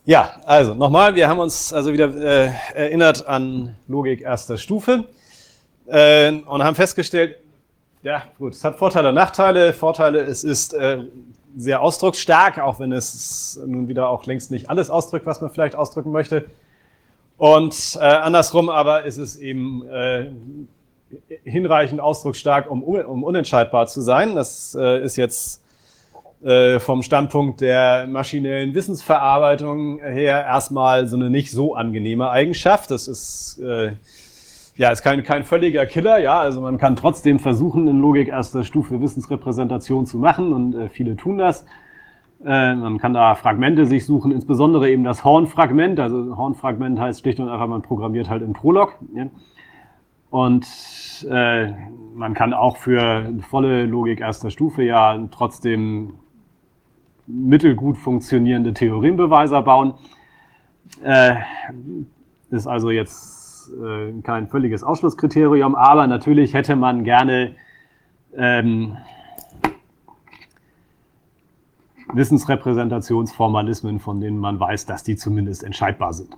Ja, also nochmal, wir haben uns also wieder erinnert an Logik erster Stufe und haben festgestellt, ja gut, es hat Vorteile und Nachteile. Vorteile, es ist sehr ausdrucksstark, auch wenn es nun wieder auch längst nicht alles ausdrückt, was man vielleicht ausdrücken möchte. Und andersrum aber ist es eben hinreichend ausdrucksstark, um unentscheidbar zu sein. Das ist jetzt vom Standpunkt der maschinellen Wissensverarbeitung her erstmal so eine nicht so angenehme Eigenschaft. Das ist ja, ist kein völliger Killer, ja, also man kann trotzdem versuchen, in Logik erster Stufe Wissensrepräsentation zu machen und viele tun das. Man kann da Fragmente sich suchen, insbesondere eben das Horn-Fragment. Also Horn-Fragment heißt schlicht und einfach, man programmiert halt in Prolog. Ja. Und man kann auch für volle Logik erster Stufe ja trotzdem mittelgut funktionierende Theorembeweise bauen. Ist also jetzt kein völliges Ausschlusskriterium, aber natürlich hätte man gerne Wissensrepräsentationsformalismen, von denen man weiß, dass die zumindest entscheidbar sind.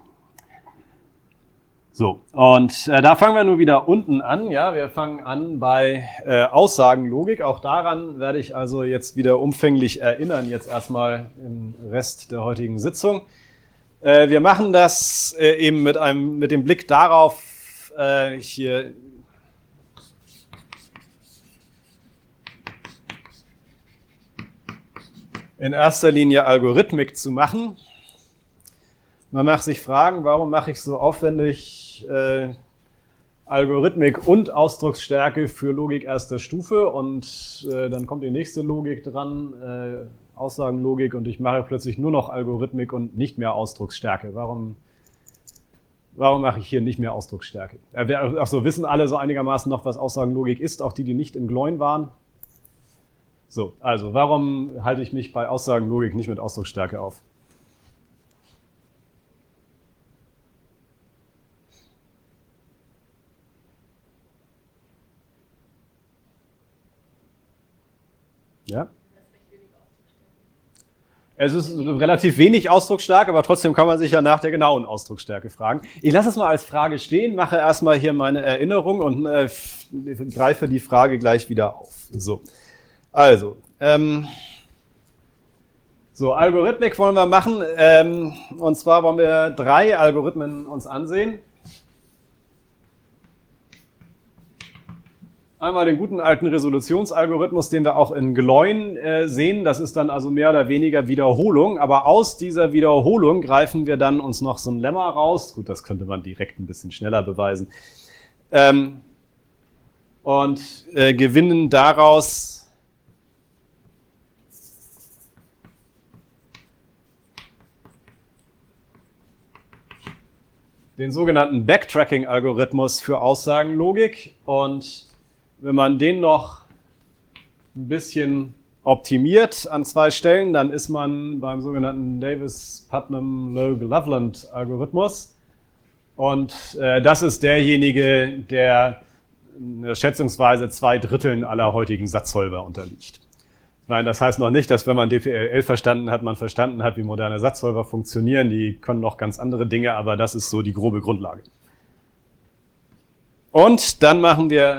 So, und da fangen wir nur wieder unten an. Ja, wir fangen an bei Aussagenlogik. Auch daran werde ich also jetzt wieder umfänglich erinnern, jetzt erstmal im Rest der heutigen Sitzung. Wir machen das eben mit dem Blick darauf, hier in erster Linie Algorithmik zu machen. Man mag sich fragen, warum mache ich so aufwendig Algorithmik und Ausdrucksstärke für Logik erster Stufe und dann kommt die nächste Logik dran, Aussagenlogik, und ich mache plötzlich nur noch Algorithmik und nicht mehr Ausdrucksstärke. Warum mache ich hier nicht mehr Ausdrucksstärke? Achso, wissen alle so einigermaßen noch, was Aussagenlogik ist, auch die, die nicht im Gloin waren? So, also warum halte ich mich bei Aussagenlogik nicht mit Ausdrucksstärke auf? Ja? Es ist relativ wenig ausdrucksstark, aber trotzdem kann man sich ja nach der genauen Ausdrucksstärke fragen. Ich lasse es mal als Frage stehen, mache erstmal hier meine Erinnerung und greife die Frage gleich wieder auf. So, also, so, Algorithmik wollen wir machen, und zwar wollen wir 3 Algorithmen uns ansehen. Einmal den guten alten Resolutionsalgorithmus, den wir auch in Gloin sehen. Das ist dann also mehr oder weniger Wiederholung. Aber aus dieser Wiederholung greifen wir dann uns noch so ein Lemma raus. Gut, das könnte man direkt ein bisschen schneller beweisen. Und gewinnen daraus den sogenannten Backtracking-Algorithmus für Aussagenlogik. Und wenn man den noch ein bisschen optimiert an 2 Stellen, dann ist man beim sogenannten Davis-Putnam-Loeb-Loveland-Algorithmus. Und das ist derjenige, der schätzungsweise 2/3 aller heutigen Satzsolver unterliegt. Nein, das heißt noch nicht, dass wenn man DPLL verstanden hat, man verstanden hat, wie moderne Satzsolver funktionieren. Die können noch ganz andere Dinge, aber das ist so die grobe Grundlage. Und dann machen wir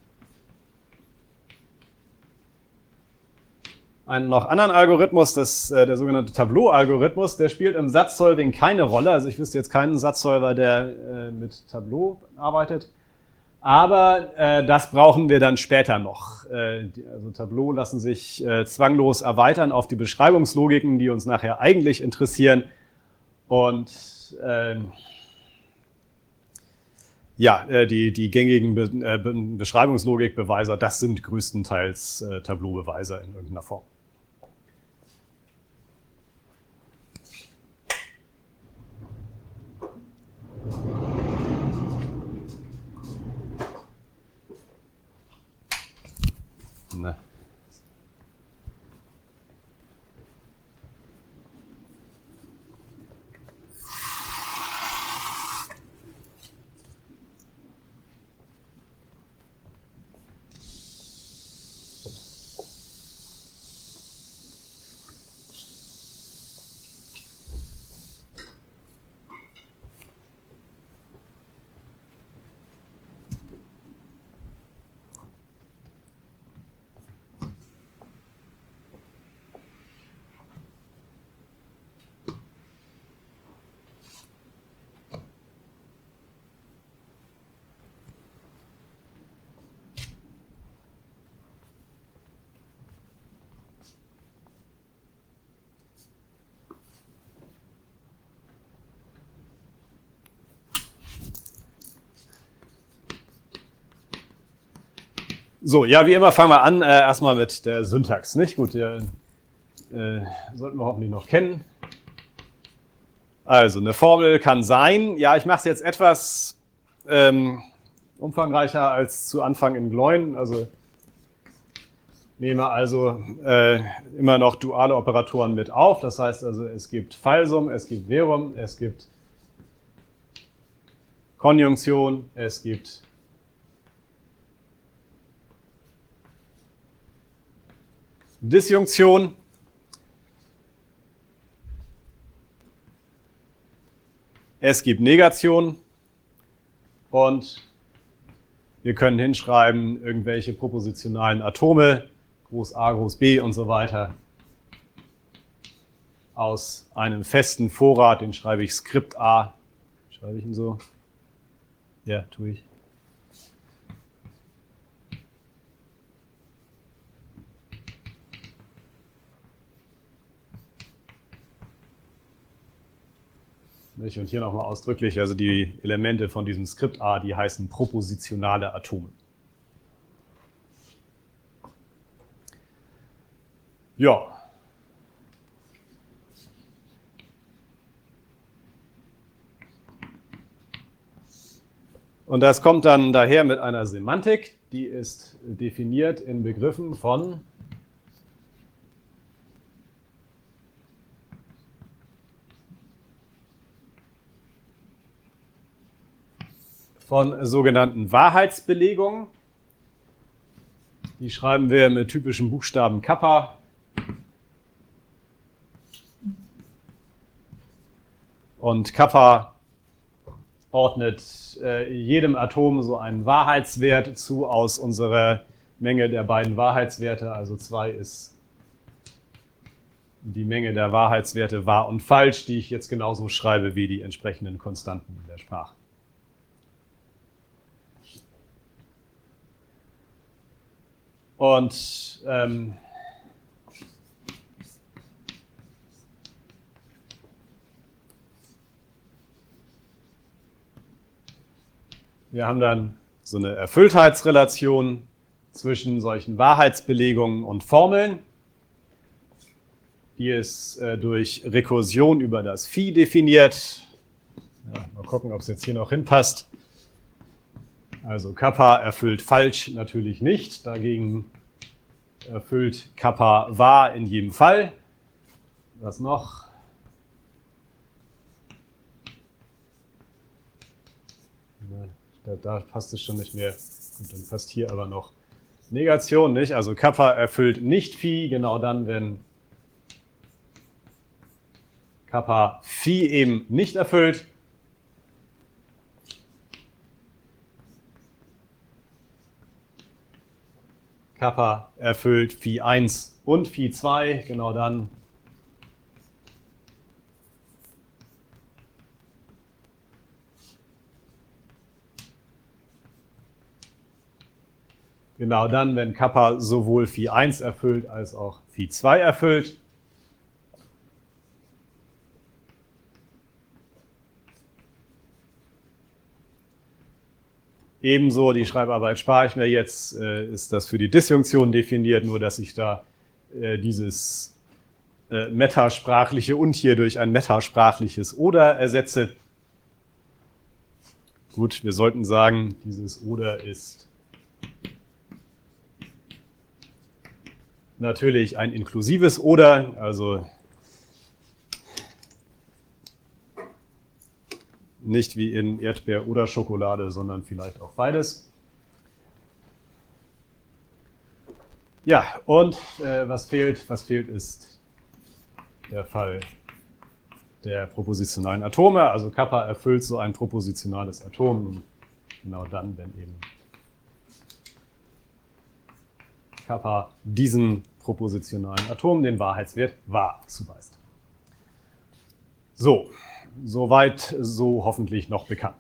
einen noch anderen Algorithmus, der sogenannte Tableau-Algorithmus, der spielt im Satzsolving keine Rolle. Also ich wüsste jetzt keinen Satzsolver, der mit Tableau arbeitet. Aber das brauchen wir dann später noch. Also Tableau lassen sich zwanglos erweitern auf die Beschreibungslogiken, die uns nachher eigentlich interessieren. Und ja, die gängigen Beschreibungslogikbeweiser, das sind größtenteils Tableau-Beweiser in irgendeiner Form. Ne. So, ja, wie immer fangen wir an, erstmal mit der Syntax, nicht? Gut, sollten wir hoffentlich noch kennen. Also, eine Formel kann sein, ja, ich mache es jetzt etwas umfangreicher als zu Anfang in Gleun, also nehme also immer noch duale Operatoren mit auf, das heißt also, es gibt Fallsum, es gibt Verum, es gibt Konjunktion, es gibt Disjunktion. Es gibt Negation und wir können hinschreiben irgendwelche propositionalen Atome, Groß A, Groß B und so weiter, aus einem festen Vorrat, den schreibe ich Skript A. Schreibe ich ihn so? Ja, tue ich. Und hier nochmal ausdrücklich, also die Elemente von diesem Skript A, die heißen propositionale Atome. Ja. Und das kommt dann daher mit einer Semantik, die ist definiert in Begriffen von sogenannten Wahrheitsbelegungen. Die schreiben wir mit typischen Buchstaben Kappa. Und Kappa ordnet jedem Atom so einen Wahrheitswert zu aus unserer Menge der beiden Wahrheitswerte. Also 2 ist die Menge der Wahrheitswerte wahr und falsch, die ich jetzt genauso schreibe wie die entsprechenden Konstanten in der Sprache. Und wir haben dann so eine Erfülltheitsrelation zwischen solchen Wahrheitsbelegungen und Formeln. Die ist durch Rekursion über das Phi definiert. Ja, mal gucken, ob es jetzt hier noch hinpasst. Also Kappa erfüllt falsch natürlich nicht. Dagegen erfüllt Kappa wahr in jedem Fall. Was noch? Da passt es schon nicht mehr. Gut, dann passt hier aber noch Negation, nicht? Also Kappa erfüllt nicht Phi, genau dann, wenn Kappa Phi eben nicht erfüllt. Kappa erfüllt Phi 1 und Phi 2, genau dann. Genau dann, wenn Kappa sowohl Phi 1 erfüllt als auch Phi 2 erfüllt. Ebenso, die Schreibarbeit spare ich mir jetzt, ist das für die Disjunktion definiert, nur dass ich da dieses metasprachliche und hier durch ein metasprachliches oder ersetze. Gut, wir sollten sagen, dieses oder ist natürlich ein inklusives oder, also nicht wie in Erdbeer oder Schokolade, sondern vielleicht auch beides. Ja, und was fehlt? Was fehlt ist der Fall der propositionalen Atome. Also Kappa erfüllt so ein propositionales Atom. Genau dann, wenn eben Kappa diesen propositionalen Atom den Wahrheitswert wahr zuweist. So, soweit so hoffentlich noch bekannt.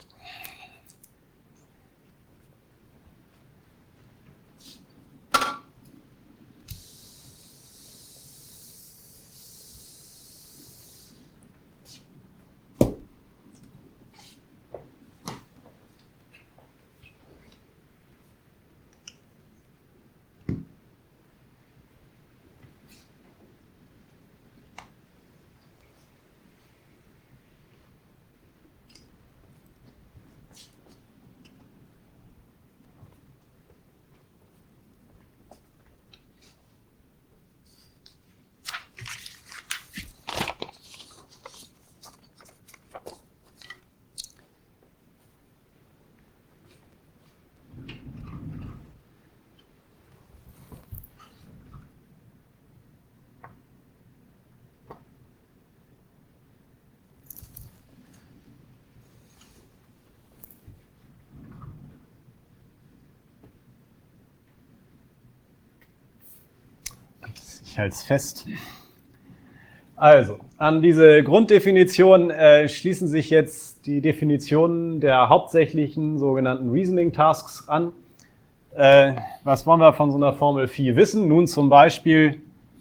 Ich halte es fest. Also, an diese Grunddefinition schließen sich jetzt die Definitionen der hauptsächlichen sogenannten Reasoning Tasks an. Was wollen wir von so einer Formel Phi wissen? Nun zum Beispiel,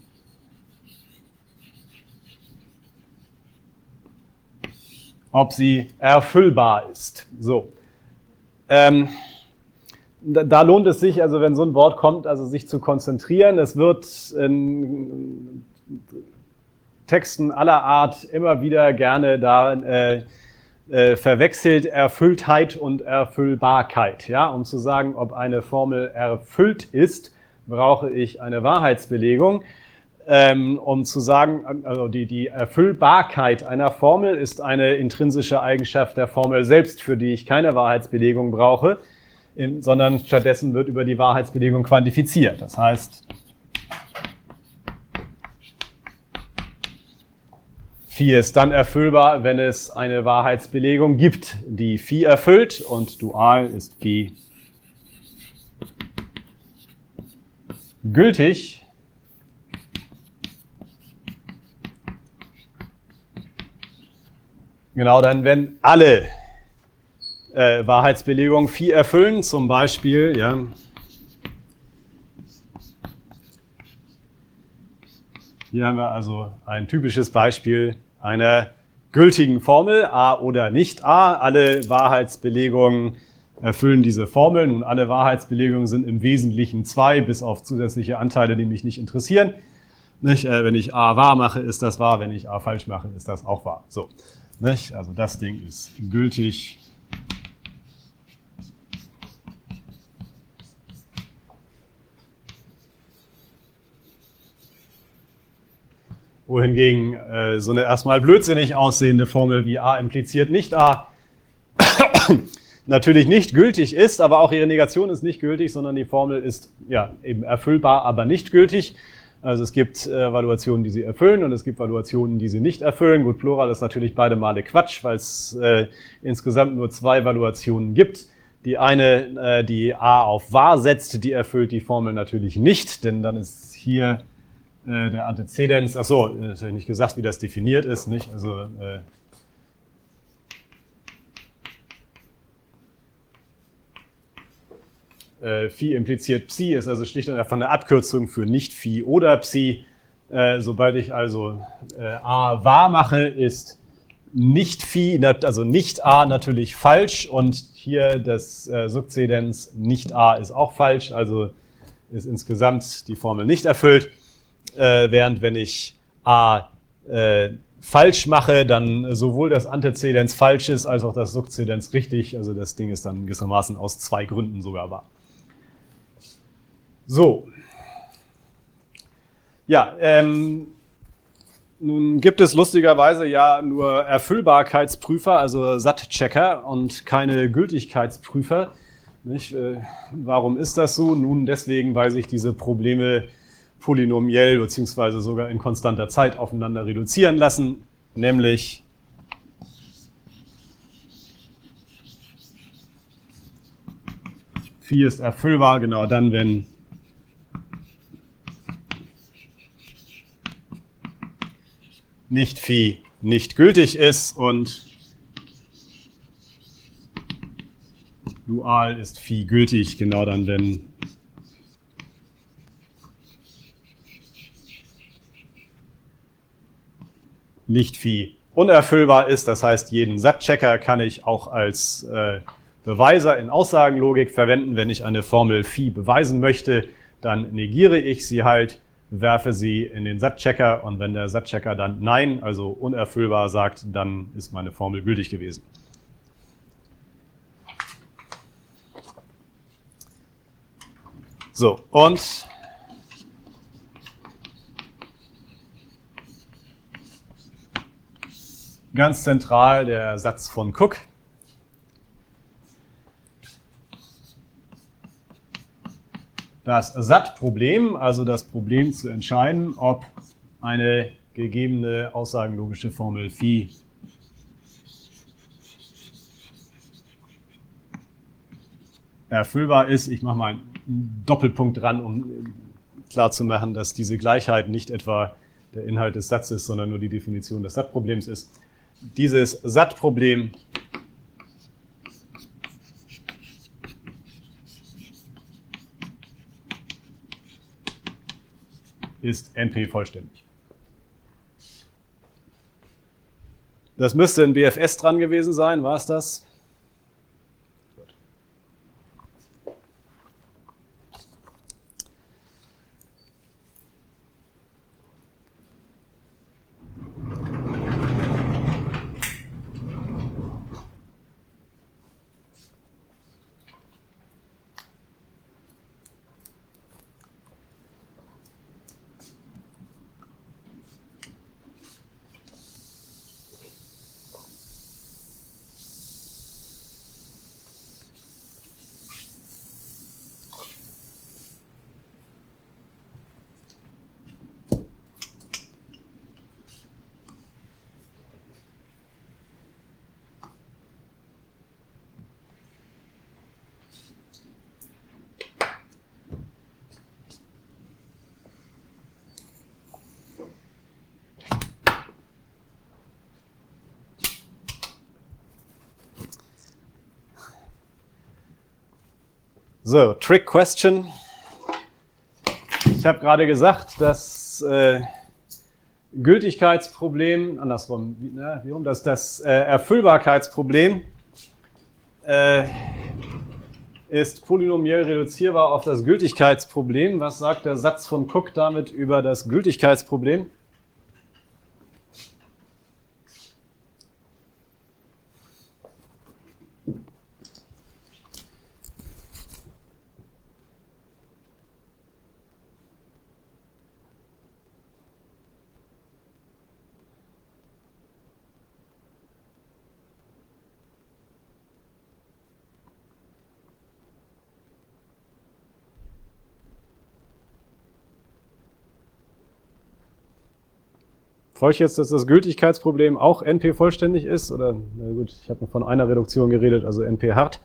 ob sie erfüllbar ist. So. Da lohnt es sich, also wenn so ein Wort kommt, also sich zu konzentrieren. Es wird in Texten aller Art immer wieder gerne da verwechselt Erfülltheit und Erfüllbarkeit. Ja? Um zu sagen, ob eine Formel erfüllt ist, brauche ich eine Wahrheitsbelegung. Um zu sagen, also die Erfüllbarkeit einer Formel ist eine intrinsische Eigenschaft der Formel selbst, für die ich keine Wahrheitsbelegung brauche, sondern stattdessen wird über die Wahrheitsbelegung quantifiziert. Das heißt, Phi ist dann erfüllbar, wenn es eine Wahrheitsbelegung gibt, die Phi erfüllt, und dual ist Phi gültig. Genau, dann wenn alle Wahrheitsbelegungen Phi erfüllen, zum Beispiel, ja, hier haben wir also ein typisches Beispiel einer gültigen Formel, A oder nicht A. Alle Wahrheitsbelegungen erfüllen diese Formel. Nun, alle Wahrheitsbelegungen sind im Wesentlichen 2, bis auf zusätzliche Anteile, die mich nicht interessieren. Nicht? Wenn ich A wahr mache, ist das wahr. Wenn ich A falsch mache, ist das auch wahr. So, nicht? Also das Ding ist gültig. Wohingegen so eine erstmal blödsinnig aussehende Formel wie A impliziert nicht A natürlich nicht gültig ist, aber auch ihre Negation ist nicht gültig, sondern die Formel ist ja eben erfüllbar, aber nicht gültig. Also es gibt Valuationen, die sie erfüllen, und es gibt Valuationen, die sie nicht erfüllen. Gut, Plural ist natürlich beide Male Quatsch, weil es insgesamt nur 2 Valuationen gibt. Die eine, die A auf wahr setzt, die erfüllt die Formel natürlich nicht, denn dann ist hier der Antezedens, achso, das habe ich nicht gesagt, wie das definiert ist, nicht? Also Phi impliziert Psi, ist also schlicht und einfach eine Abkürzung für nicht Phi oder Psi. Sobald ich also A wahr mache, ist nicht Phi, also nicht A natürlich falsch, und hier das Sukzedens nicht A ist auch falsch, also ist insgesamt die Formel nicht erfüllt. Während wenn ich A falsch mache, dann sowohl das Antezedens falsch ist, als auch das Sukzedens richtig. Also das Ding ist dann gewissermaßen aus 2 Gründen sogar wahr. So. Ja, nun gibt es lustigerweise ja nur Erfüllbarkeitsprüfer, also SAT-Checker, und keine Gültigkeitsprüfer. Nicht? Warum ist das so? Nun deswegen, weil sich diese Probleme polynomiell bzw. sogar in konstanter Zeit aufeinander reduzieren lassen, nämlich Phi ist erfüllbar, genau dann, wenn nicht Phi nicht gültig ist, und dual ist Phi gültig, genau dann, wenn nicht Phi unerfüllbar ist. Das heißt, jeden SAT-Checker kann ich auch als Beweiser in Aussagenlogik verwenden. Wenn ich eine Formel Phi beweisen möchte, dann negiere ich sie halt, werfe sie in den SAT-Checker, und wenn der SAT-Checker dann Nein, also unerfüllbar sagt, dann ist meine Formel gültig gewesen. So, und ganz zentral der Satz von Cook. Das SAT-Problem, also das Problem zu entscheiden, ob eine gegebene aussagenlogische Formel Phi erfüllbar ist. Ich mache mal einen Doppelpunkt dran, um klarzumachen, dass diese Gleichheit nicht etwa der Inhalt des Satzes, sondern nur die Definition des Satzproblems ist. Dieses Satzproblem ist NP-vollständig. Das müsste in BFS dran gewesen sein, war es das? So, Trick Question. Ich habe gerade gesagt, das Gültigkeitsproblem, andersrum, das Erfüllbarkeitsproblem ist polynomiell reduzierbar auf das Gültigkeitsproblem. Was sagt der Satz von Cook damit über das Gültigkeitsproblem? Folgt jetzt, dass das Gültigkeitsproblem auch NP vollständig ist? Oder, na gut, ich habe von einer Reduktion geredet, also NP hart.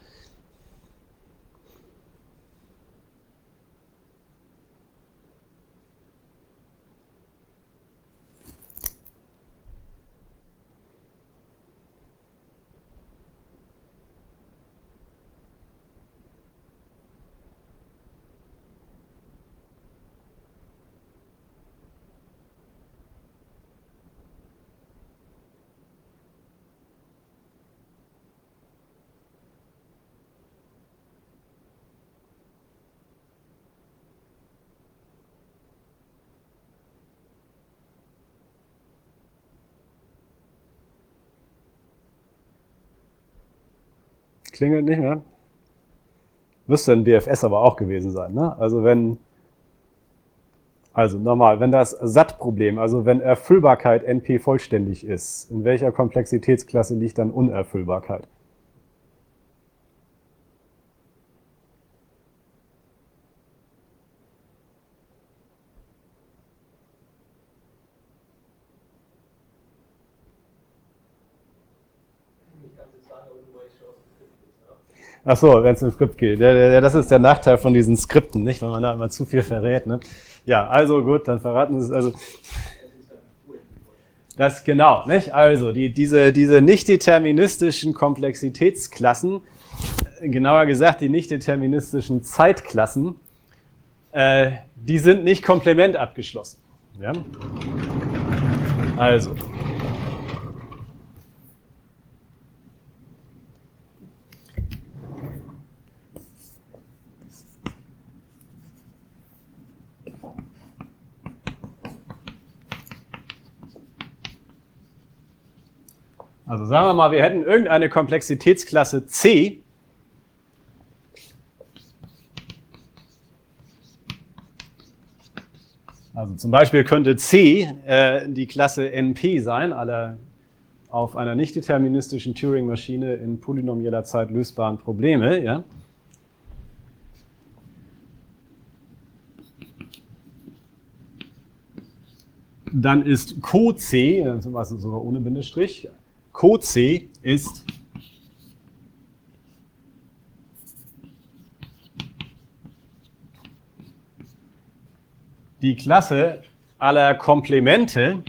Klingelt nicht mehr. Müsste ein DFS aber auch gewesen sein, ne? Also nochmal, wenn das SAT-Problem, also wenn Erfüllbarkeit NP vollständig ist, in welcher Komplexitätsklasse liegt dann Unerfüllbarkeit? Ach so, wenn es im Skript geht. Das ist der Nachteil von diesen Skripten, nicht? Wenn man da immer zu viel verrät. Ne? Ja, also gut, dann verraten Sie es. Also das genau, nicht? Also diese nicht deterministischen Komplexitätsklassen, genauer gesagt die nicht deterministischen Zeitklassen, die sind nicht komplement abgeschlossen. Ja? Also. Also sagen wir mal, wir hätten irgendeine Komplexitätsklasse C. Also zum Beispiel könnte C die Klasse NP sein, aller auf einer nicht deterministischen Turing-Maschine in polynomieller Zeit lösbaren Probleme. Ja? Dann ist Co-C, was sogar ohne Bindestrich, Co-C ist die Klasse aller Komplemente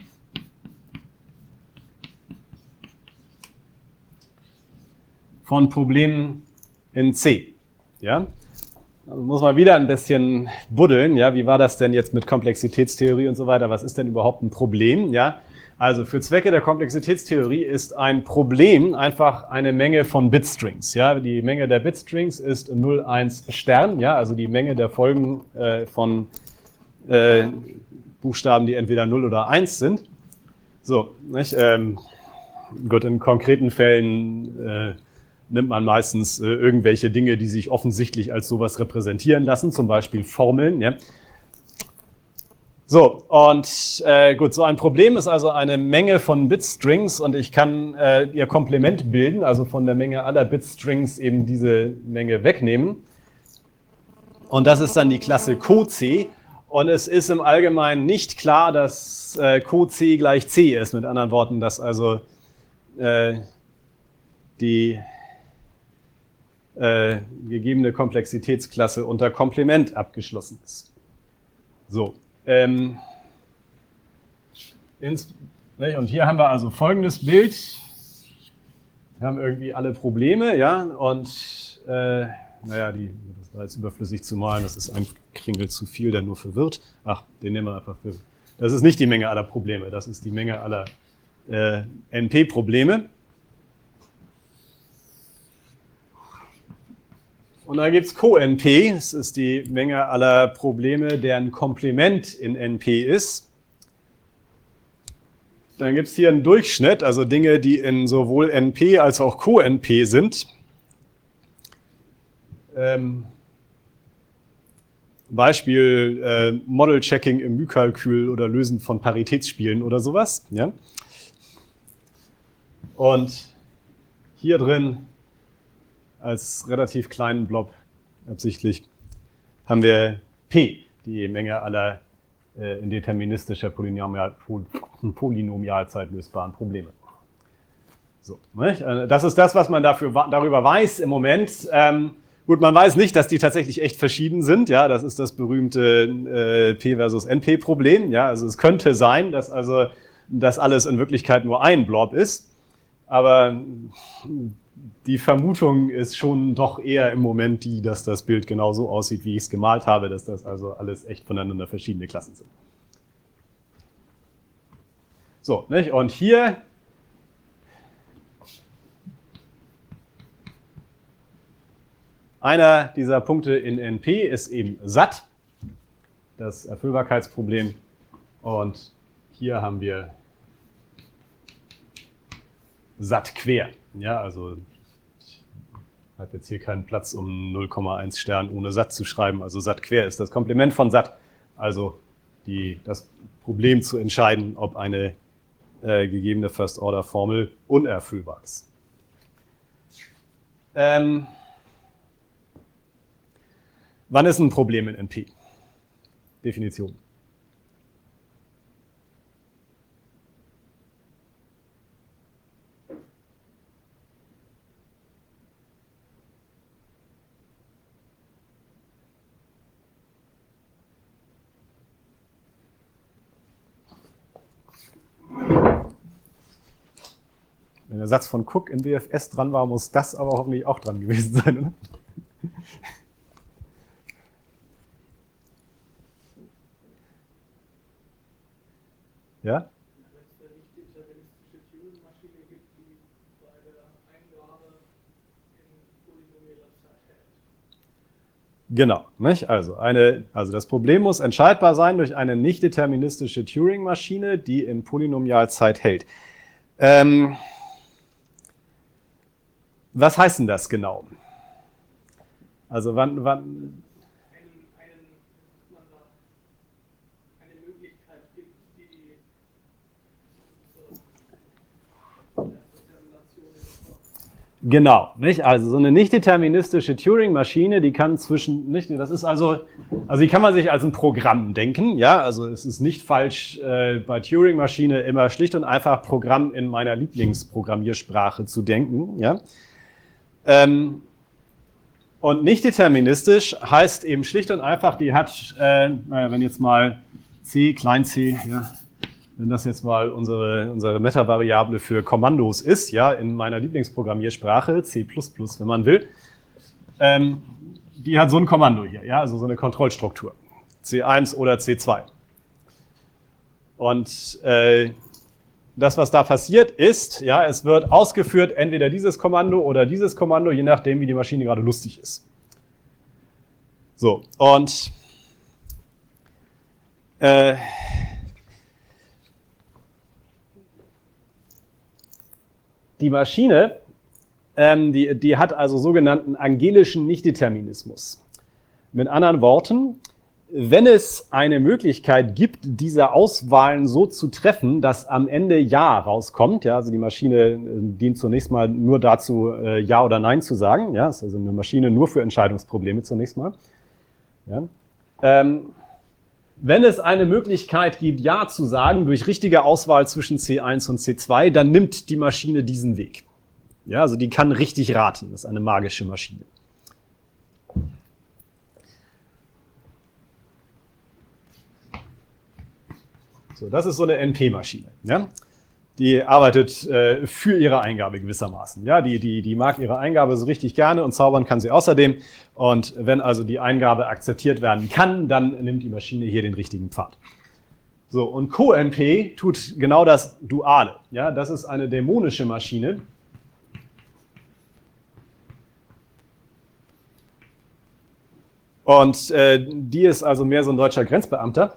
von Problemen in C. Ja? Also muss man wieder ein bisschen buddeln. Ja? Wie war das denn jetzt mit Komplexitätstheorie und so weiter? Was ist denn überhaupt ein Problem? Ja? Also für Zwecke der Komplexitätstheorie ist ein Problem einfach eine Menge von Bitstrings. Ja? Die Menge der Bitstrings ist 0, 1 Stern, ja? Also die Menge der Folgen von Buchstaben, die entweder 0 oder 1 sind. So, nicht? Gut, in konkreten Fällen nimmt man meistens irgendwelche Dinge, die sich offensichtlich als sowas repräsentieren lassen, zum Beispiel Formeln. Ja? So, und gut, so ein Problem ist also eine Menge von Bitstrings und ich kann ihr Komplement bilden, also von der Menge aller Bitstrings eben diese Menge wegnehmen. Und das ist dann die Klasse CoC. Und es ist im Allgemeinen nicht klar, dass CoC gleich C ist. Mit anderen Worten, dass also die gegebene Komplexitätsklasse unter Komplement abgeschlossen ist. So. Und hier haben wir also folgendes Bild. Wir haben irgendwie alle Probleme, ja, und naja, das war jetzt überflüssig zu malen, das ist ein Kringel zu viel, der nur verwirrt. Ach, den nehmen wir einfach für. Das ist nicht die Menge aller Probleme, das ist die Menge aller NP-Probleme. Und dann gibt es CoNP, das ist die Menge aller Probleme, deren Komplement in NP ist. Dann gibt es hier einen Durchschnitt, also Dinge, die in sowohl NP als auch CoNP sind. Beispiel Model-Checking im Mühlkalkül oder Lösen von Paritätsspielen oder sowas. Ja? Und hier drin als relativ kleinen Blob absichtlich haben wir P, die Menge aller in deterministischer Polynomialzeit lösbaren Probleme. So, das ist das, was man darüber weiß im Moment. Gut, man weiß nicht, dass die tatsächlich echt verschieden sind. Ja, das ist das berühmte P versus NP-Problem. Ja, also es könnte sein, dass also das alles in Wirklichkeit nur ein Blob ist. Aber die Vermutung ist schon doch eher im Moment die, dass das Bild genauso aussieht, wie ich es gemalt habe, dass das also alles echt voneinander verschiedene Klassen sind. So, nicht? Und hier einer dieser Punkte in NP ist eben satt, das Erfüllbarkeitsproblem. Und hier haben wir satt quer. Ja, also ich habe jetzt hier keinen Platz, um 0,1 Stern ohne satt zu schreiben. Also satt quer ist das Komplement von satt. Also das Problem zu entscheiden, ob eine gegebene First-Order-Formel unerfüllbar ist. Wann ist ein Problem in NP? Definition. Wenn der Satz von Cook in WFS dran war, muss das aber hoffentlich auch dran gewesen sein, oder? Ja? Wenn es eine nicht deterministische Turing-Maschine gibt, die bei der Eingabe in polynomieller Zeit hält. Genau, nicht? Also das Problem muss entscheidbar sein durch eine nicht deterministische Turing-Maschine, die in Polynomialzeit hält. Was heißt denn das genau? Also wann Eine Möglichkeit gibt, die Genau, nicht? Also so eine nicht deterministische Turing-Maschine, die kann das ist also die kann man sich als ein Programm denken, ja, also es ist nicht falsch, bei Turing-Maschine immer schlicht und einfach Programm in meiner Lieblingsprogrammiersprache zu denken, ja. Und nicht deterministisch heißt eben schlicht und einfach, die hat, wenn jetzt mal c, klein c, ja, wenn das jetzt mal unsere Meta-Variable für Kommandos ist, ja, in meiner Lieblingsprogrammiersprache, C++, wenn man will, die hat so ein Kommando hier, ja, also so eine Kontrollstruktur, C1 oder C2. Und das, was da passiert, ist, ja, es wird ausgeführt entweder dieses Kommando oder dieses Kommando, je nachdem, wie die Maschine gerade lustig ist. So, und die Maschine, die hat also sogenannten angelischen Nichtdeterminismus. Mit anderen Worten, wenn es eine Möglichkeit gibt, diese Auswahlen so zu treffen, dass am Ende Ja rauskommt, ja, also die Maschine dient zunächst mal nur dazu, Ja oder Nein zu sagen, ja, ist also eine Maschine nur für Entscheidungsprobleme zunächst mal. Ja. Wenn es eine Möglichkeit gibt, Ja zu sagen, durch richtige Auswahl zwischen C1 und C2, dann nimmt die Maschine diesen Weg. Ja, also die kann richtig raten, das ist eine magische Maschine. So, das ist so eine NP-Maschine. Ja? Die arbeitet für ihre Eingabe gewissermaßen. Ja? Die mag ihre Eingabe so richtig gerne und zaubern kann sie außerdem. Und wenn also die Eingabe akzeptiert werden kann, dann nimmt die Maschine hier den richtigen Pfad. So, und CoNP tut genau das Duale. Ja? Das ist eine dämonische Maschine. Und die ist also mehr so ein deutscher Grenzbeamter.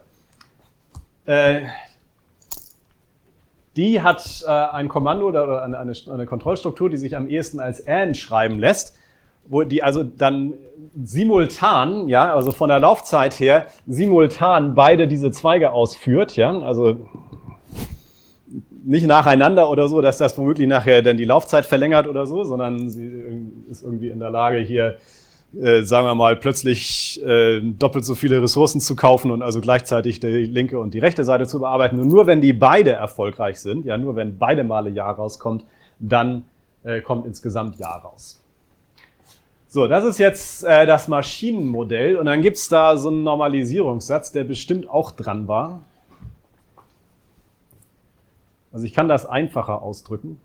Die hat ein Kommando oder eine Kontrollstruktur, die sich am ehesten als AND schreiben lässt, wo die also dann simultan, ja, also von der Laufzeit her, simultan beide diese Zweige ausführt, ja, also nicht nacheinander oder so, dass das womöglich nachher dann die Laufzeit verlängert oder so, sondern sie ist irgendwie in der Lage, hier sagen wir mal, plötzlich doppelt so viele Ressourcen zu kaufen und also gleichzeitig die linke und die rechte Seite zu bearbeiten. Und nur wenn die beide erfolgreich sind, ja, nur wenn beide Male Ja rauskommt, dann kommt insgesamt Ja raus. So, das ist jetzt das Maschinenmodell und dann gibt es da so einen Normalisierungssatz, der bestimmt auch dran war. Also ich kann das einfacher ausdrücken.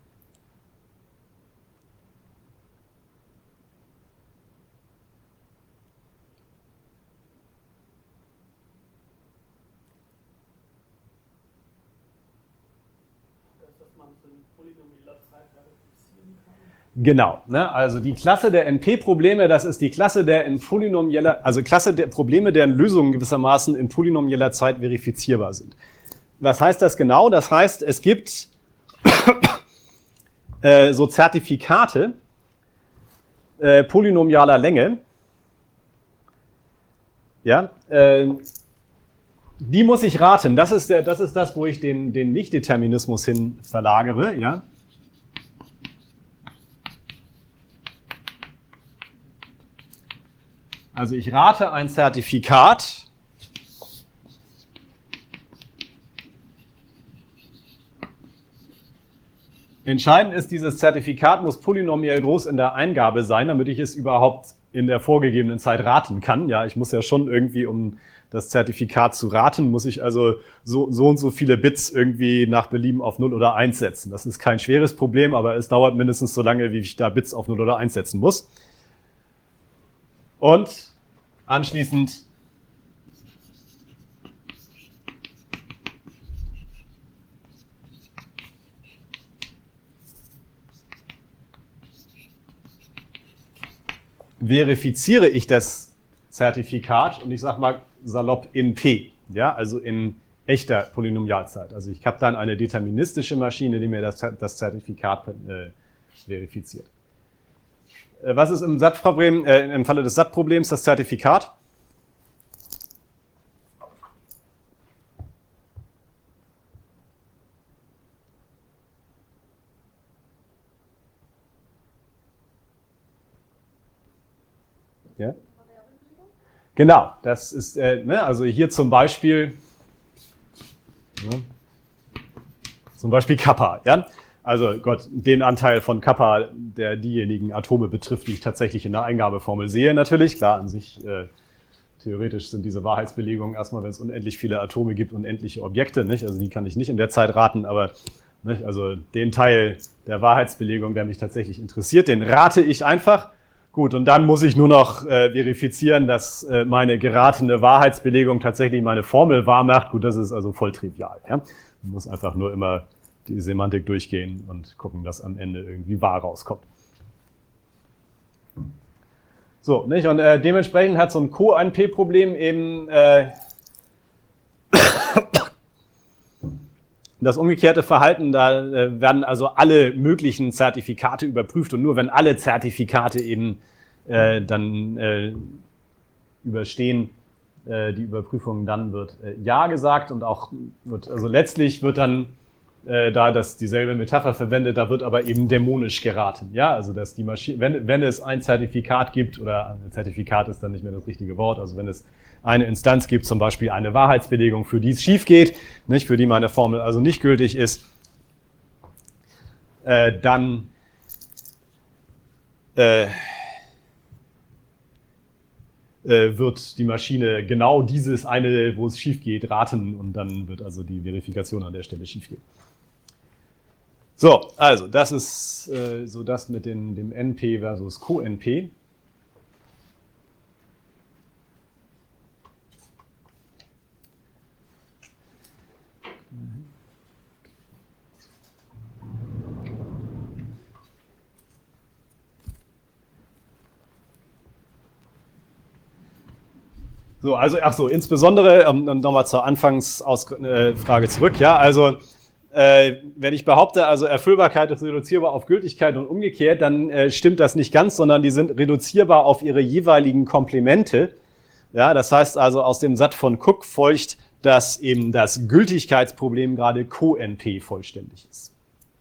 Genau, ne? Also die Klasse der NP-Probleme, das ist die Klasse der in polynomieller, also Klasse der Probleme, deren Lösungen gewissermaßen in polynomieller Zeit verifizierbar sind. Was heißt das genau? Das heißt, es gibt so Zertifikate polynomialer Länge, ja, die muss ich raten. Das ist das, wo ich den Nichtdeterminismus hin verlagere, ja. Also ich rate ein Zertifikat. Entscheidend ist, dieses Zertifikat muss polynomiell groß in der Eingabe sein, damit ich es überhaupt in der vorgegebenen Zeit raten kann. Ja, ich muss ja schon irgendwie, um das Zertifikat zu raten, muss ich also so und so viele Bits irgendwie nach Belieben auf 0 oder 1 setzen. Das ist kein schweres Problem, aber es dauert mindestens so lange, wie ich da Bits auf 0 oder 1 setzen muss. Und anschließend verifiziere ich das Zertifikat und ich sage mal salopp in P, ja, also in echter Polynomialzeit. Also ich habe dann eine deterministische Maschine, die mir das Zertifikat verifiziert. Was ist im SAT-Problem, im Falle des SAT-Problems das Zertifikat? Ja? Genau, das ist, ne, also hier zum Beispiel Kappa, ja. Also Gott, den Anteil von Kappa, der diejenigen Atome betrifft, die ich tatsächlich in der Eingabeformel sehe, natürlich. Klar, an sich theoretisch sind diese Wahrheitsbelegungen erstmal, wenn es unendlich viele Atome gibt, unendliche Objekte, nicht? Also die kann ich nicht in der Zeit raten, aber nicht? Also den Teil der Wahrheitsbelegung, der mich tatsächlich interessiert, den rate ich einfach. Gut, und dann muss ich nur noch verifizieren, dass meine geratene Wahrheitsbelegung tatsächlich meine Formel wahr macht. Gut, das ist also voll trivial. Ja? Man muss einfach nur immer die Semantik durchgehen und gucken, dass am Ende irgendwie wahr rauskommt. So, nicht? Und dementsprechend hat so ein Co-NP-Problem eben das umgekehrte Verhalten. Da werden also alle möglichen Zertifikate überprüft und nur wenn alle Zertifikate eben dann überstehen die Überprüfung, dann wird Ja gesagt und auch wird, also letztlich wird dann da das dieselbe Metapher verwendet, da wird aber eben dämonisch geraten. Ja, also dass die Maschine, wenn es ein Zertifikat gibt, oder ein Zertifikat ist dann nicht mehr das richtige Wort, also wenn es eine Instanz gibt, zum Beispiel eine Wahrheitsbelegung, für die es schief geht, nicht, für die meine Formel also nicht gültig ist, dann wird die Maschine genau dieses eine, wo es schief geht, raten und dann wird also die Verifikation an der Stelle schief gehen. So, also das ist so das mit dem NP versus Co-NP. So, also, ach so, insbesondere, nochmal zur Anfangsfrage zurück, ja, also, wenn ich behaupte, also Erfüllbarkeit ist reduzierbar auf Gültigkeit und umgekehrt, dann stimmt das nicht ganz, sondern die sind reduzierbar auf ihre jeweiligen Komplemente. Ja, das heißt also, aus dem Satz von Cook folgt, dass eben das Gültigkeitsproblem gerade Co-NP vollständig ist.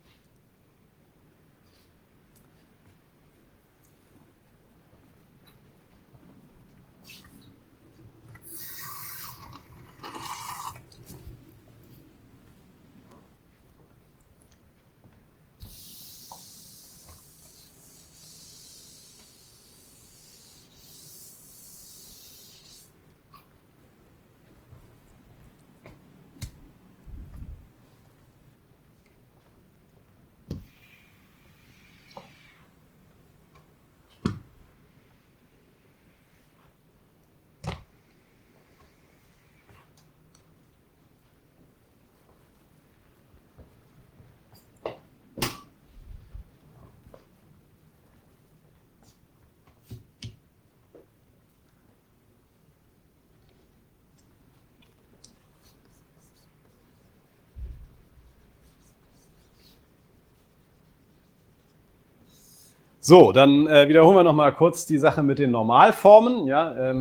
So, dann wiederholen wir noch mal kurz die Sache mit den Normalformen. Ja,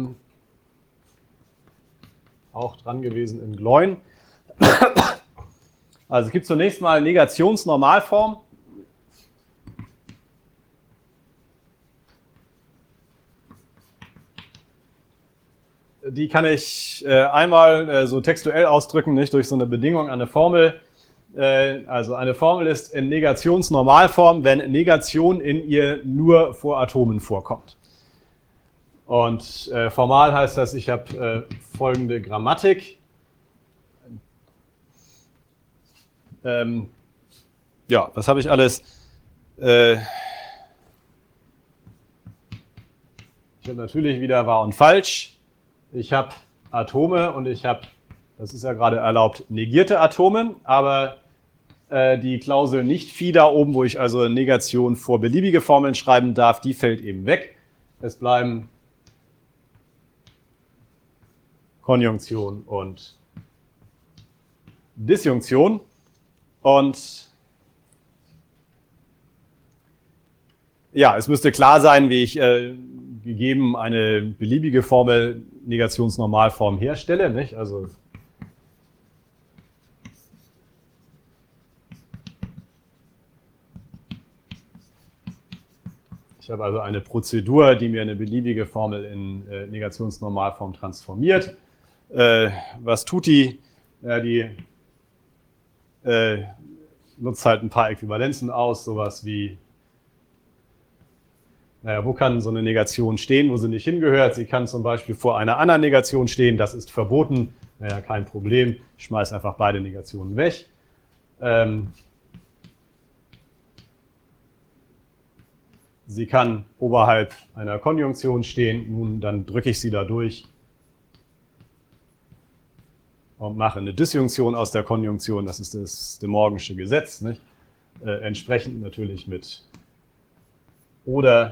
auch dran gewesen in Gloin. Also es gibt zunächst mal Negationsnormalform. Die kann ich einmal so textuell ausdrücken, nicht durch so eine Bedingung an eine Formel. Also eine Formel ist in Negationsnormalform, wenn Negation in ihr nur vor Atomen vorkommt. Und formal heißt das, ich habe folgende Grammatik. Ja, was habe ich alles? Ich habe natürlich wieder wahr und falsch. Ich habe Atome und ich habe, das ist ja gerade erlaubt, negierte Atome, aber die Klausel nicht Phi da oben, wo ich also Negation vor beliebige Formeln schreiben darf, die fällt eben weg. Es bleiben Konjunktion und Disjunktion. Und ja, es müsste klar sein, wie ich gegeben eine beliebige Formel Negationsnormalform herstelle, nicht? Also ich habe also eine Prozedur, die mir eine beliebige Formel in Negationsnormalform transformiert. Was tut die? Ja, die nutzt halt ein paar Äquivalenzen aus, sowas wie Naja, wo kann so eine Negation stehen, wo sie nicht hingehört? Sie kann zum Beispiel vor einer anderen Negation stehen, das ist verboten. Naja, kein Problem, ich schmeiß einfach beide Negationen weg. Sie kann oberhalb einer Konjunktion stehen, nun dann drücke ich sie da durch und mache eine Disjunktion aus der Konjunktion, das ist das De Morgansche Gesetz, nicht? Entsprechend natürlich mit oder.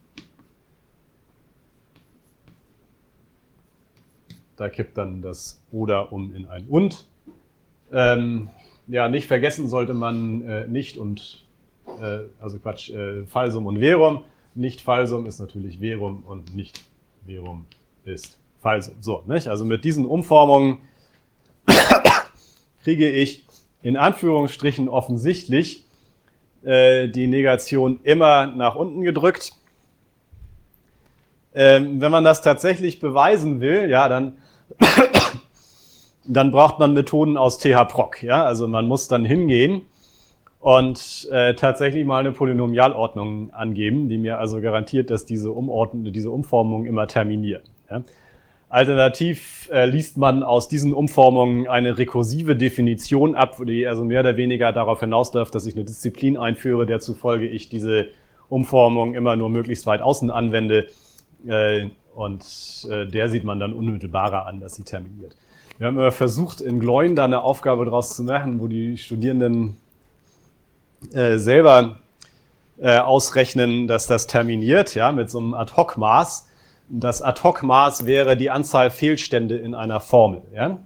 Da kippt dann das oder um in ein und. Ja, nicht vergessen sollte man nicht und, Falsum und Verum. Nicht Falsum ist natürlich Verum und nicht Verum ist Falsum. So, nicht? Also mit diesen Umformungen kriege ich in Anführungsstrichen offensichtlich die Negation immer nach unten gedrückt. Wenn man das tatsächlich beweisen will, ja, dann braucht man Methoden aus TH-Proc. Ja? Also man muss dann hingehen und tatsächlich mal eine Polynomialordnung angeben, die mir also garantiert, dass diese Umformungen immer terminieren. Ja? Alternativ liest man aus diesen Umformungen eine rekursive Definition ab, die also mehr oder weniger darauf hinausläuft, dass ich eine Disziplin einführe, der zufolge ich diese Umformung immer nur möglichst weit außen anwende. Und der sieht man dann unmittelbarer an, dass sie terminiert. Wir haben immer versucht, in Gloin da eine Aufgabe draus zu machen, wo die Studierenden selber ausrechnen, dass das terminiert, ja, mit so einem Ad-Hoc-Maß. Das Ad-Hoc-Maß wäre die Anzahl Fehlstände in einer Formel. Ja?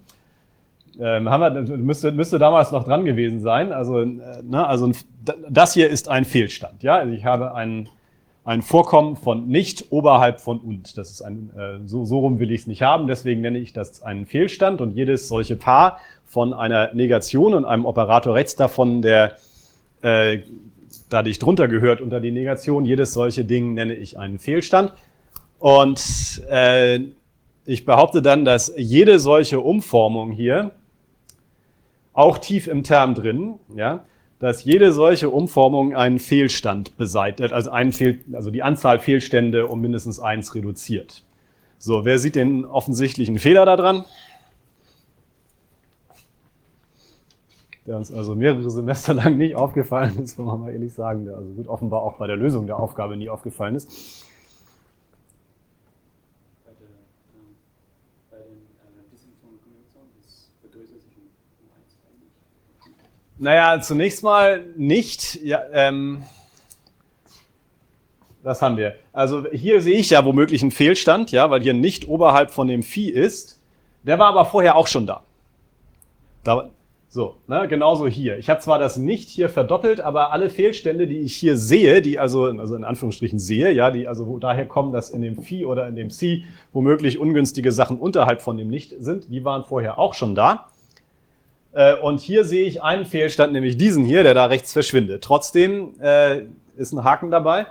Müsste damals noch dran gewesen sein. Also das hier ist ein Fehlstand. Ja? Also ich habe ein Vorkommen von nicht oberhalb von und. Das ist so rum will ich es nicht haben, deswegen nenne ich das einen Fehlstand. Und jedes solche Paar von einer Negation und einem Operator rechts davon, der da dicht drunter gehört unter die Negation, jedes solche Ding nenne ich einen Fehlstand. Und ich behaupte dann, dass jede solche Umformung hier, auch tief im Term drin, ja, dass jede solche Umformung einen Fehlstand beseitigt, also die Anzahl Fehlstände um mindestens 1 reduziert. So, wer sieht den offensichtlichen Fehler da dran? Der uns also mehrere Semester lang nicht aufgefallen ist, wenn wir mal ehrlich sagen, der also gut offenbar auch bei der Lösung der Aufgabe nie aufgefallen ist. Bei den Disjunktionen und Konjunktionen, das vergrößert sich um 1 eigentlich. Naja, zunächst mal nicht. Ja, das haben wir. Also hier sehe ich ja womöglich einen Fehlstand, ja, weil hier nicht oberhalb von dem Phi ist. Der war aber vorher auch schon da. So, ne, genauso hier. Ich habe zwar das nicht hier verdoppelt, aber alle Fehlstände, die ich hier sehe, die also in Anführungsstrichen sehe, ja, die also daher kommen, dass in dem Phi oder in dem Psi womöglich ungünstige Sachen unterhalb von dem Nicht sind, die waren vorher auch schon da. Und hier sehe ich einen Fehlstand, nämlich diesen hier, der da rechts verschwindet. Trotzdem ist ein Haken dabei.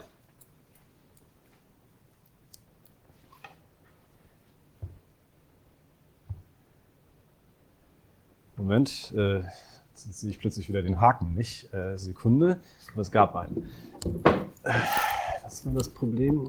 Moment, jetzt sehe ich plötzlich wieder den Haken nicht. Sekunde, aber es gab einen. Was war das Problem?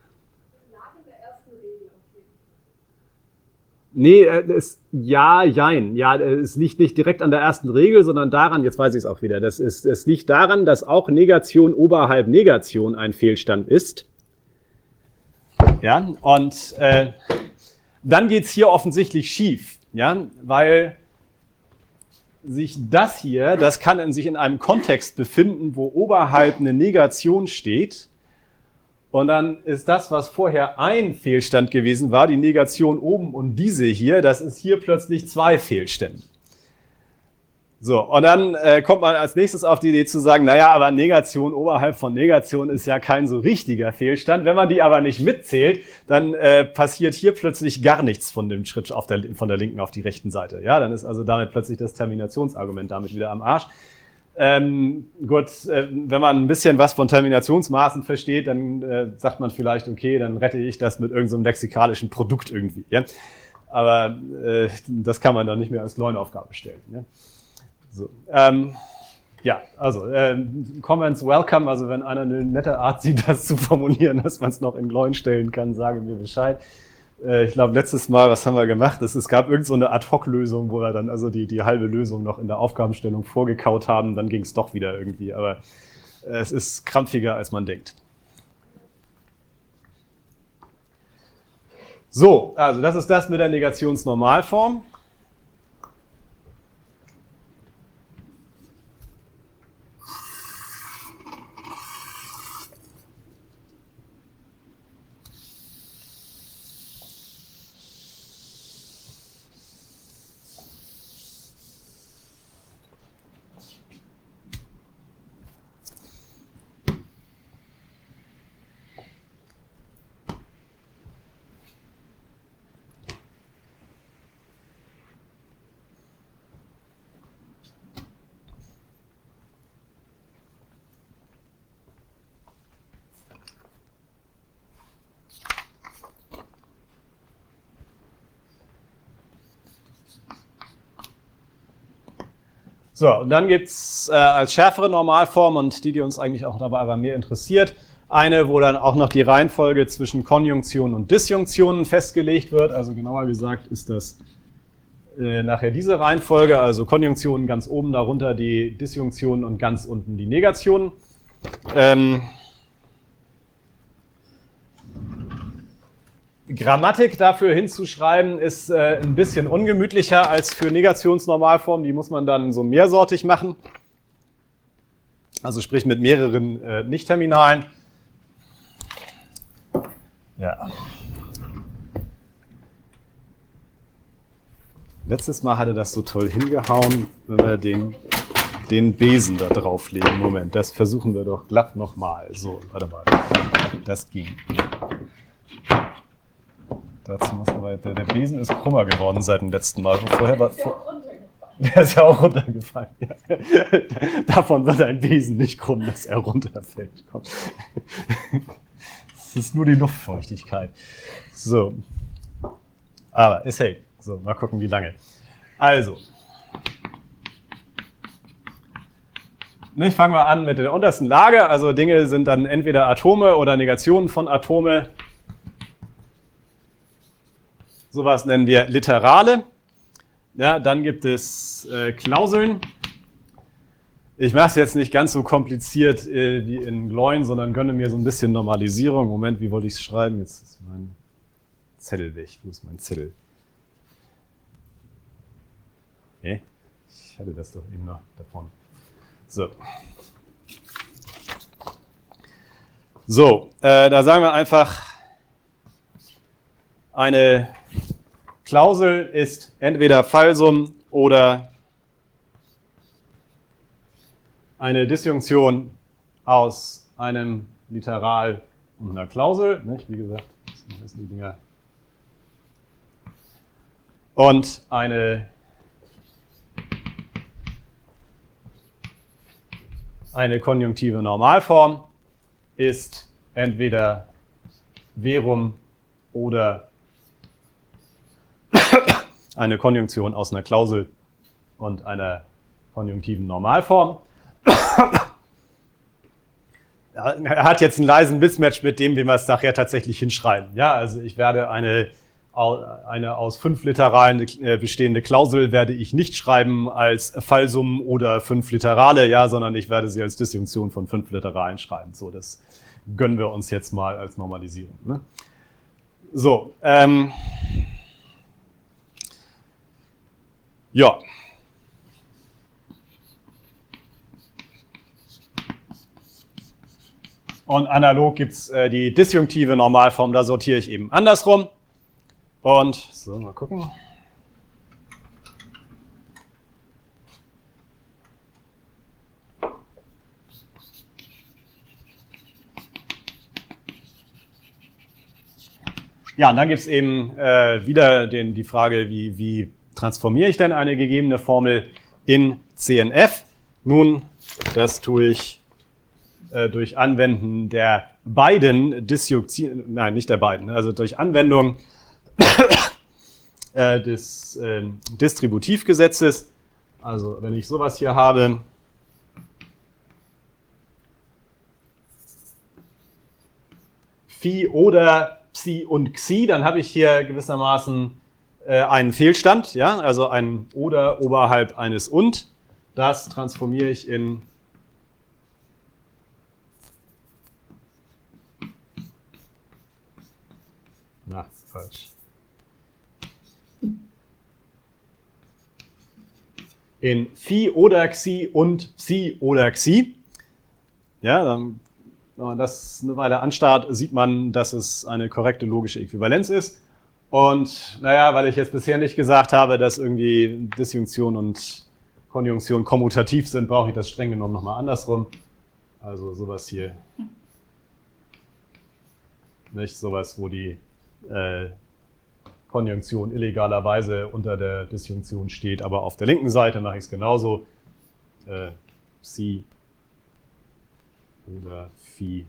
Nee, jein. Ja, es liegt nicht direkt an der ersten Regel, sondern daran, jetzt weiß ich es auch wieder, es liegt daran, dass auch Negation oberhalb Negation ein Fehlstand ist. Ja, und dann geht es hier offensichtlich schief, ja, weil sich das hier, das kann sich in einem Kontext befinden, wo oberhalb eine Negation steht. Und dann ist das, was vorher ein Fehlstand gewesen war, die Negation oben und diese hier, das ist hier plötzlich 2 Fehlstände. So, und dann kommt man als nächstes auf die Idee zu sagen, naja, aber Negation oberhalb von Negation ist ja kein so richtiger Fehlstand. Wenn man die aber nicht mitzählt, dann passiert hier plötzlich gar nichts von dem Schritt von der linken auf die rechten Seite. Ja, dann ist also damit plötzlich das Terminationsargument damit wieder am Arsch. Wenn man ein bisschen was von Terminationsmaßen versteht, dann sagt man vielleicht, okay, dann rette ich das mit irgendeinem so lexikalischen Produkt irgendwie. Ja? Aber das kann man dann nicht mehr als Leuenaufgabe stellen. Ja? So, Ja, also Comments welcome. Also wenn einer eine nette Art sieht, das zu formulieren, dass man es noch in Gloin stellen kann, sage mir Bescheid. Ich glaube, letztes Mal, was haben wir gemacht? Es gab irgend so eine Ad-Hoc-Lösung, wo wir dann also die halbe Lösung noch in der Aufgabenstellung vorgekaut haben. Dann ging es doch wieder irgendwie. Aber es ist krampfiger, als man denkt. So, also das ist das mit der Negationsnormalform. So, und dann gibt es als schärfere Normalform und die uns eigentlich auch dabei aber mehr interessiert, eine, wo dann auch noch die Reihenfolge zwischen Konjunktionen und Disjunktionen festgelegt wird. Also genauer gesagt ist das nachher diese Reihenfolge, also Konjunktionen ganz oben, darunter die Disjunktionen und ganz unten die Negationen. Grammatik dafür hinzuschreiben ist ein bisschen ungemütlicher als für Negationsnormalformen. Die muss man dann so mehrsortig machen. Also sprich mit mehreren Nicht-Terminalen. Ja. Letztes Mal hatte das so toll hingehauen, wenn wir den Besen da drauflegen. Moment, das versuchen wir doch glatt nochmal. So, warte mal. Das ging. Dazu muss aber, der Besen ist krummer geworden seit dem letzten Mal. Vorher war, der ist ja auch runtergefallen. Ja. Davon wird ein Besen nicht krumm, dass er runterfällt. Es ist nur die Luftfeuchtigkeit. So. Aber es hält. So, mal gucken, wie lange. Also. Fangen wir an mit der untersten Lage. Also Dinge sind dann entweder Atome oder Negationen von Atome. Sowas nennen wir Literale. Ja, dann gibt es Klauseln. Ich mache es jetzt nicht ganz so kompliziert wie in Gloin, sondern gönne mir so ein bisschen Normalisierung. Moment, wie wollte ich es schreiben? Jetzt ist mein Zettel weg. Wo ist mein Zettel? Okay. Ich hatte das doch eben noch davon. So, da sagen wir einfach, eine Klausel ist entweder Fallsum oder eine Disjunktion aus einem Literal und einer Klausel. Nicht? Wie gesagt, das sind die Dinger. Und eine konjunktive Normalform ist entweder Verum oder eine Konjunktion aus einer Klausel und einer konjunktiven Normalform. Er hat jetzt einen leisen Mismatch mit dem, wie wir es nachher tatsächlich hinschreiben. Ja, also ich werde eine aus 5 Literalen bestehende Klausel werde ich nicht schreiben als Fallsum oder 5 Literale, ja, sondern ich werde sie als Disjunktion von 5 Literalen schreiben. So, das gönnen wir uns jetzt mal als Normalisierung. Ne? So, ja. Und analog gibt es die disjunktive Normalform, da sortiere ich eben andersrum. Und, so, mal gucken. Ja, und dann gibt es eben wieder die Frage, wie transformiere ich denn eine gegebene Formel in CNF? Nun, das tue ich durch Anwenden der beiden Disjunktionen, nein, nicht der beiden, also durch Anwendung des Distributivgesetzes. Also wenn ich sowas hier habe, Phi oder Psi und Xi, dann habe ich hier gewissermaßen einen Fehlstand, ja, also ein oder oberhalb eines und. Das transformiere ich in falsch. In Phi oder Xi und Psi oder Xi. Ja, dann, wenn man das eine Weile anstarrt, sieht man, dass es eine korrekte logische Äquivalenz ist. Und naja, weil ich jetzt bisher nicht gesagt habe, dass irgendwie Disjunktion und Konjunktion kommutativ sind, brauche ich das streng genommen nochmal andersrum. Also sowas hier. Nicht sowas, wo die Konjunktion illegalerweise unter der Disjunktion steht, aber auf der linken Seite mache ich es genauso. Psi oder Phi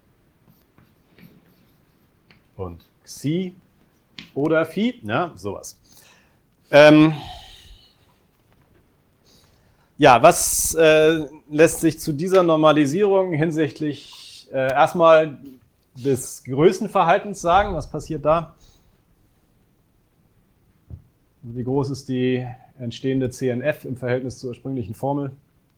und Xi oder Phi, ja, sowas. Ja, was lässt sich zu dieser Normalisierung hinsichtlich erstmal des Größenverhaltens sagen? Was passiert da? Wie groß ist die entstehende CNF im Verhältnis zur ursprünglichen Formel?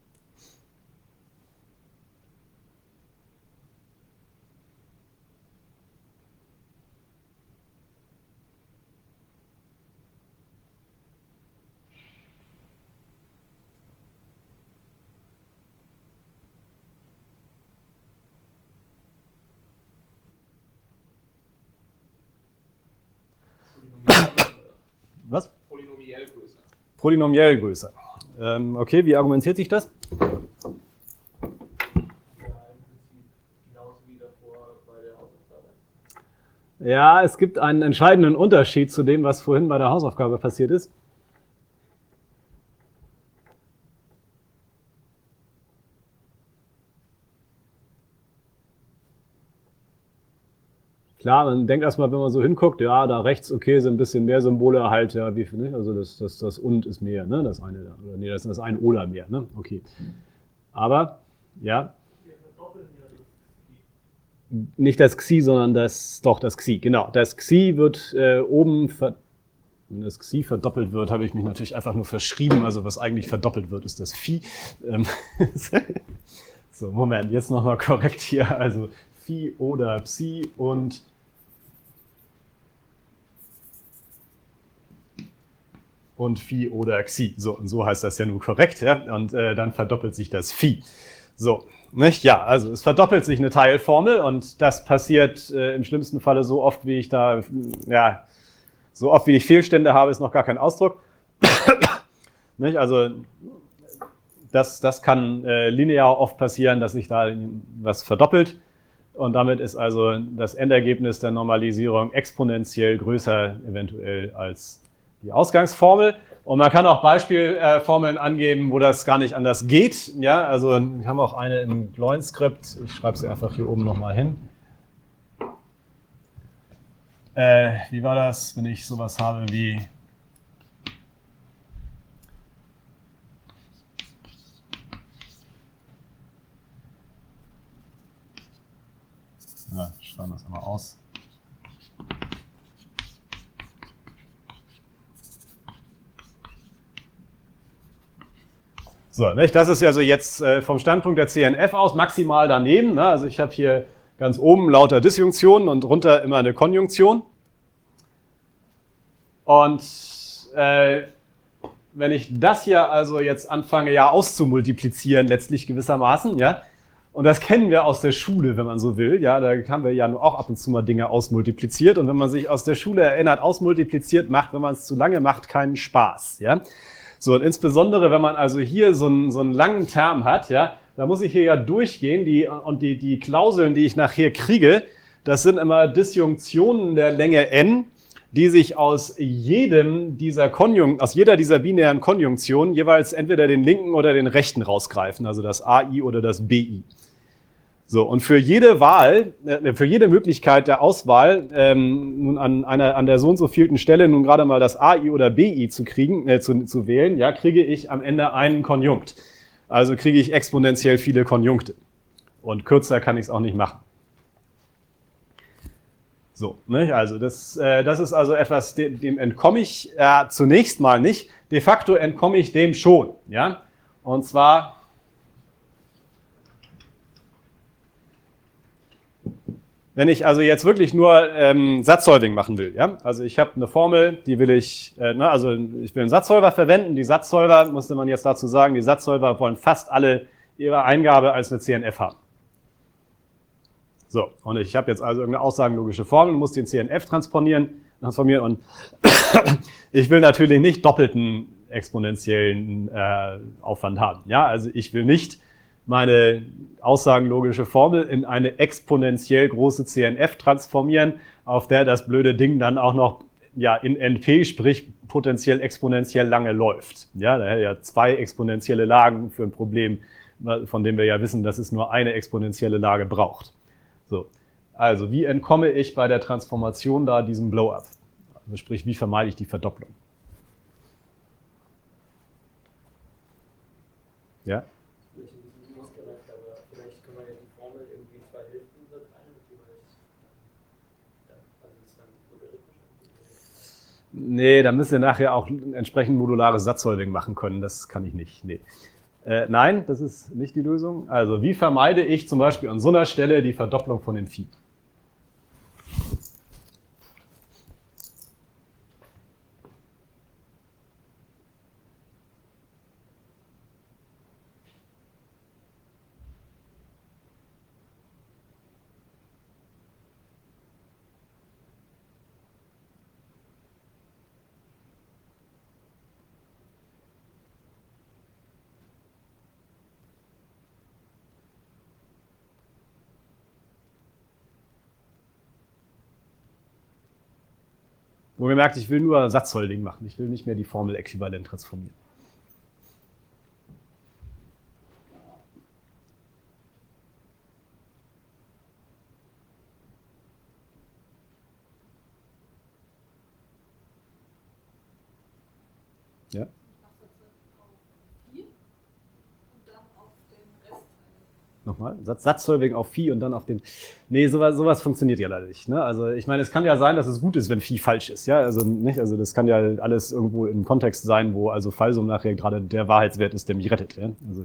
Was? Polynomiell größer. Polynomiell größer. Okay, wie argumentiert sich das? Ja, im Prinzip genauso wie davor bei der Hausaufgabe. Ja, es gibt einen entscheidenden Unterschied zu dem, was vorhin bei der Hausaufgabe passiert ist. Klar, man denkt erstmal, wenn man so hinguckt, ja, da rechts, okay, sind ein bisschen mehr Symbole halt, ja, wie viel, ne? Also das und ist mehr, ne? Das eine, oder nee, das ist das ein oder mehr, ne? Okay. Aber, ja. Wir verdoppeln ja das Nicht das Xi, sondern das Xi, genau. Das Xi wird oben, wenn das Xi verdoppelt wird, habe ich mich natürlich einfach nur verschrieben, also was eigentlich verdoppelt wird, ist das Phi. So, Moment, jetzt nochmal korrekt hier, also Phi oder Psi und Phi oder Xi. So, und so heißt das ja nur korrekt, ja? Und dann verdoppelt sich das Phi. So, nicht? Ja, also es verdoppelt sich eine Teilformel und das passiert im schlimmsten Falle so oft, wie ich da, ja, so oft wie ich Fehlstände habe, ist noch gar kein Ausdruck. Nicht? Also das kann linear oft passieren, dass sich da was verdoppelt. Und damit ist also das Endergebnis der Normalisierung exponentiell größer eventuell als die Ausgangsformel. Und man kann auch Beispielformeln angeben, wo das gar nicht anders geht. Ja, also wir haben auch eine im Gloin-Skript. Ich schreibe sie einfach hier oben nochmal hin. Wie war das, wenn ich sowas habe wie ja, schreiben wir das einmal aus. So, nicht? Das ist also jetzt vom Standpunkt der CNF aus maximal daneben. Ne? Also ich habe hier ganz oben lauter Disjunktionen und runter immer eine Konjunktion. Und wenn ich das hier also jetzt anfange, ja auszumultiplizieren, letztlich gewissermaßen, ja, und das kennen wir aus der Schule, wenn man so will, ja, da haben wir ja nur auch ab und zu mal Dinge ausmultipliziert. Und wenn man sich aus der Schule erinnert, ausmultipliziert macht, wenn man es zu lange macht, keinen Spaß, ja. So, und insbesondere, wenn man also hier so einen langen Term hat, ja, da muss ich hier ja durchgehen, die Klauseln, die ich nachher kriege, das sind immer Disjunktionen der Länge n, die sich aus jeder dieser binären Konjunktionen jeweils entweder den linken oder den rechten rausgreifen, also das AI oder das BI. So, und für jede Wahl, für jede Möglichkeit der Auswahl, nun an der so und so vielten Stelle nun gerade mal das AI oder BI zu wählen, ja, kriege ich am Ende einen Konjunkt. Also kriege ich exponentiell viele Konjunkte. Und kürzer kann ich es auch nicht machen. So, ne? Also das ist also etwas, dem entkomme ich zunächst mal nicht. De facto entkomme ich dem schon. Ja? Und zwar, wenn ich also jetzt wirklich nur Satzsolving machen will. Ja? Also ich habe eine Formel, die will ich, also ich will einen Satzsolver verwenden. Die Satzsolver, musste man jetzt dazu sagen, die Satzsolver wollen fast alle ihre Eingabe als eine CNF haben. So, und ich habe jetzt also irgendeine aussagenlogische Formel und muss den CNF transformieren und ich will natürlich nicht doppelten exponentiellen Aufwand haben. Ja, also ich will nicht meine aussagenlogische Formel in eine exponentiell große CNF transformieren, auf der das blöde Ding dann auch noch in NP, sprich potenziell exponentiell lange läuft. Ja, da hätte ja 2 exponentielle Lagen für ein Problem, von dem wir ja wissen, dass es nur eine exponentielle Lage braucht. So, also wie entkomme ich bei der Transformation da diesem Blow-up? Also sprich, wie vermeide ich die Verdopplung? Ja? Vielleicht ein bisschen ausgereift, aber vielleicht können wir ja die Formel irgendwie in 2 Hälften unterteilen, beziehungsweise also das ist dann logarithmisch. Nee, da müsst ihr nachher auch entsprechend modulares Satzsolving machen können. Das kann ich nicht. Nee. Nein, das ist nicht die Lösung. Also wie vermeide ich zum Beispiel an so einer Stelle die Verdopplung von den Phi? Wohlgemerkt, ich will nur Satzsolving machen. Ich will nicht mehr die Formel äquivalent transformieren. Ja? Nochmal, Satzsolving auf Phi und dann auf den... Nee, sowas funktioniert ja leider nicht. Ne? Also ich meine, es kann ja sein, dass es gut ist, wenn Phi falsch ist. Ja? Also, nicht? Also das kann ja alles irgendwo im Kontext sein, wo also Fallsum nachher gerade der Wahrheitswert ist, der mich rettet. Ja? Also,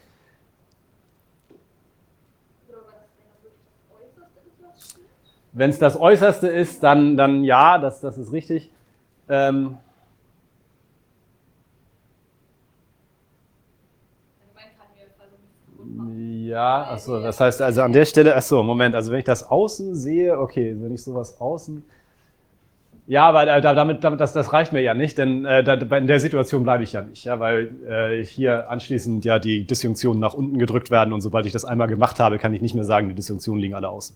wenn es das Äußerste ist, dann ja, das ist richtig. Ja, achso, das heißt also an der Stelle, achso, Moment, also wenn ich das außen sehe, okay, wenn ich sowas außen, ja, aber das reicht mir ja nicht, denn in der Situation bleibe ich ja nicht, ja, weil hier anschließend ja die Disjunktionen nach unten gedrückt werden und sobald ich das einmal gemacht habe, kann ich nicht mehr sagen, die Disjunktionen liegen alle außen.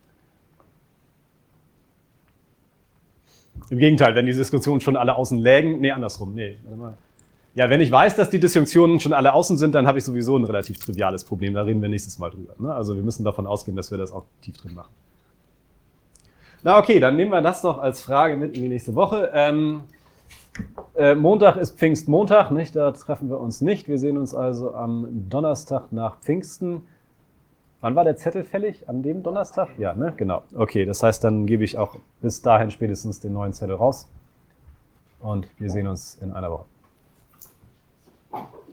Im Gegenteil, wenn die Disjunktionen schon alle außen lägen, nee, andersrum, nee, warte mal. Ja, wenn ich weiß, dass die Disjunktionen schon alle außen sind, dann habe ich sowieso ein relativ triviales Problem. Da reden wir nächstes Mal drüber. Ne? Also wir müssen davon ausgehen, dass wir das auch tief drin machen. Na okay, dann nehmen wir das doch als Frage mit in die nächste Woche. Montag ist Pfingstmontag, nicht? Da treffen wir uns nicht. Wir sehen uns also am Donnerstag nach Pfingsten. Wann war der Zettel fällig? An dem Donnerstag? Ja, ne? Genau. Okay, das heißt, dann gebe ich auch bis dahin spätestens den neuen Zettel raus. Und wir sehen uns in einer Woche.